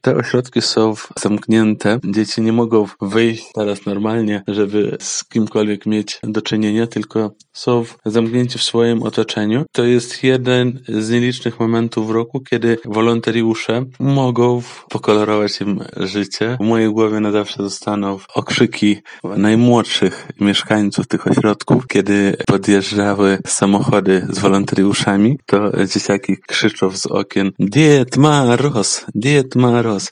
Te ośrodki są zamknięte. Dzieci nie mogą wyjść teraz normalnie, żeby z kimkolwiek mieć do czynienia, tylko są zamknięci w swoim otoczeniu. To jest jeden z nielicznych momentów w roku, kiedy wolontariusze mogą pokolorować im życie. W mojej głowie na zawsze zostaną okrzyki najmłodszych mieszkańców tych ośrodków, kiedy podjeżdżały samochody z wolontariuszami, to dzieciaki krzyczą z okien: Diet Maros, Diet Maros.